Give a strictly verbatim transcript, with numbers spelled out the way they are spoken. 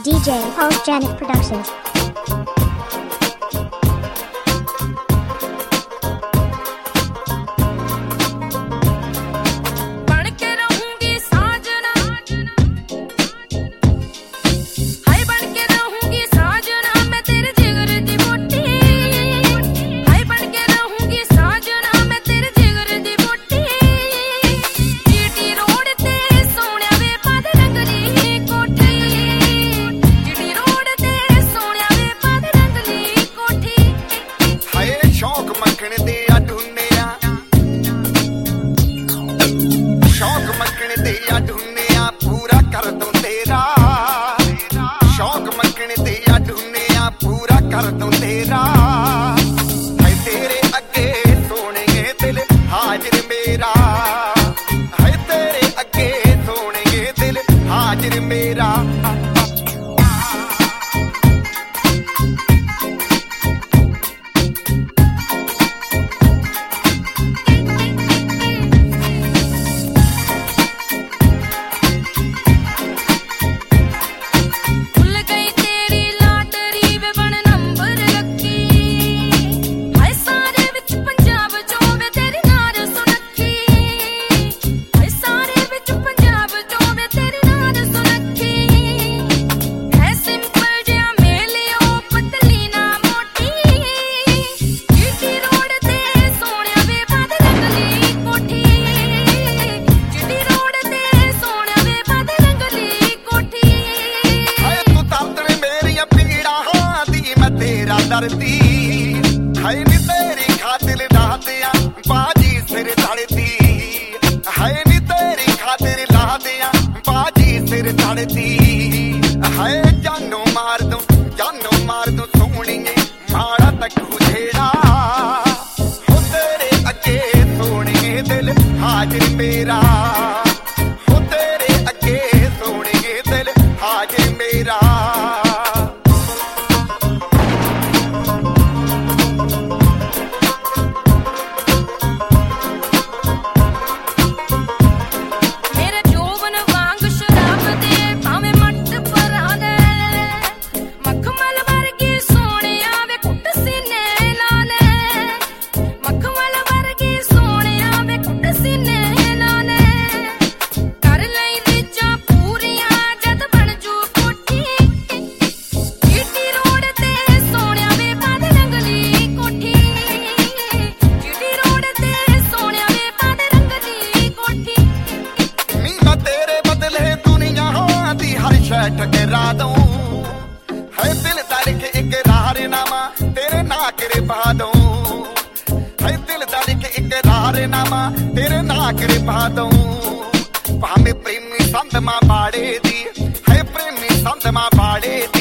D J Paul's Janet Productions. कर दूं तेरा है तेरे अगे सोने दिल हाजिर मेरा है तेरे अगे सोने दिल हाजिर मेरा डरती है नी तेरी खातिर लादिया बाजी सिर धड़ती है नी तेरी खातिर लादिया बाजी सिर धड़ती है जानो मार दूं जानो मार दूं सोनिए माड़ा तक छेड़ा हो तेरे अगे सोने दिल हाजिर मेरा हो तेरे अगे सोने दिल हाजिर मेरा ठकरा दूं है दिल तारीख इकरारनामा तेरे नाकरे पा दूं है दिल तारीख इकरारनामा तेरे नाकरे पा दूं भाਵੇਂ प्रेमी संत मां बाड़े दी है प्रेमी संत मां बाड़े दी